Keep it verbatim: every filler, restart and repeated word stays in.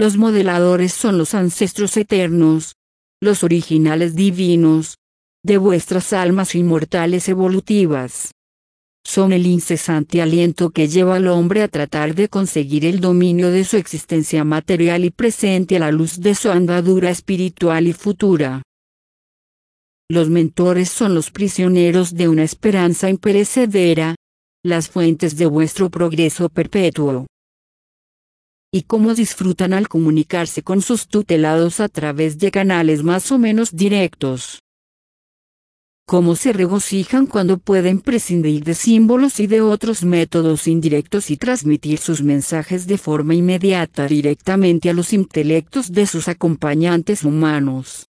Los modeladores son los ancestros eternos, los originales divinos, de vuestras almas inmortales evolutivas. Son el incesante aliento que lleva al hombre a tratar de conseguir el dominio de su existencia material y presente a la luz de su andadura espiritual y futura. Los mentores son los prisioneros de una esperanza imperecedera, las fuentes de vuestro progreso perpetuo. Y cómo disfrutan al comunicarse con sus tutelados a través de canales más o menos directos. Cómo se regocijan cuando pueden prescindir de símbolos y de otros métodos indirectos y transmitir sus mensajes de forma inmediata directamente a los intelectos de sus acompañantes humanos.